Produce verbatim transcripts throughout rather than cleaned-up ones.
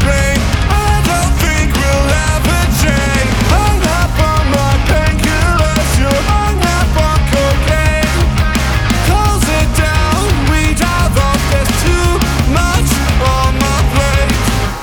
plane. I don't think we'll ever change. Hung up on my painkillers, you're hung up on cocaine. Close it down, we dive off, there's too much on my plate.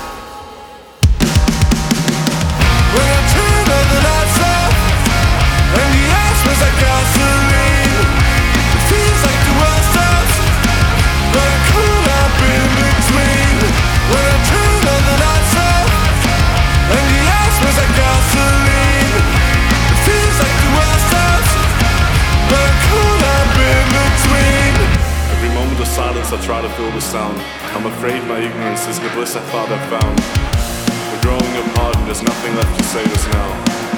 When I turn all the lights off and the air smells like gasoline, it feels like the world stops, but I'm caught up in between. When I turn all the lights off and the air smells like gasoline, it feels like the world stops, but I'm caught up in between. Every moment of silence I try to fill with sound. I'm afraid my ignorance is the bliss I thought I found. We're growing apart and there's nothing left to save us now.